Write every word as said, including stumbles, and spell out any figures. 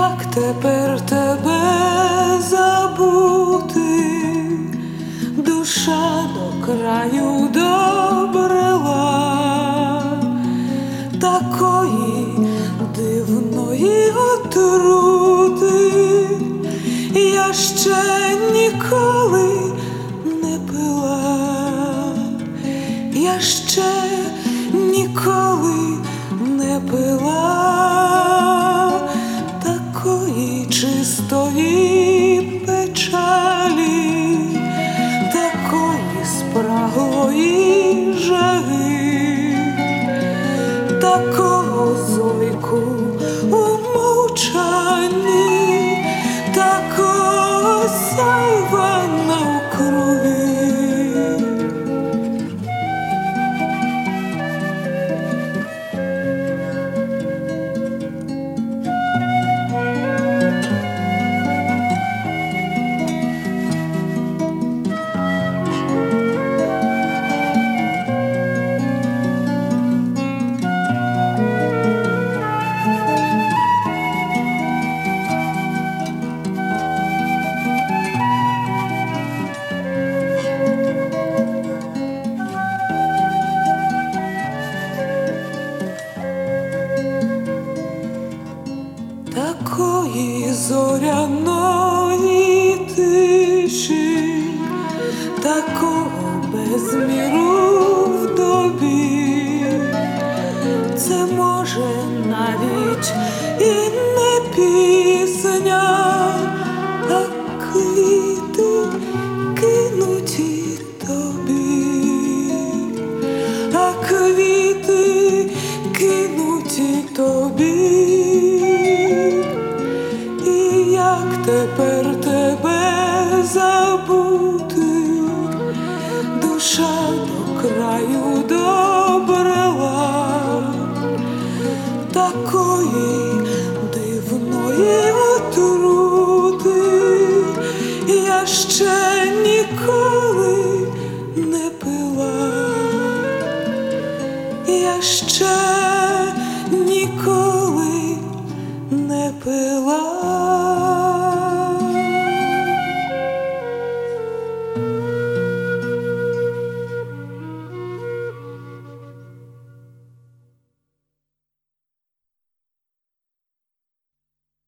як тепер тебе забути, душа до краю добрела, такої дивної отрути я ще ніколи не пила, я ще ніколи не пила такої чистої печалі, такої спраглої жаги, такого зойку у мовчанні, такого сяйва навкруги. Такої зоряної тиші, такого безміру в добі, це може навіть і не піти.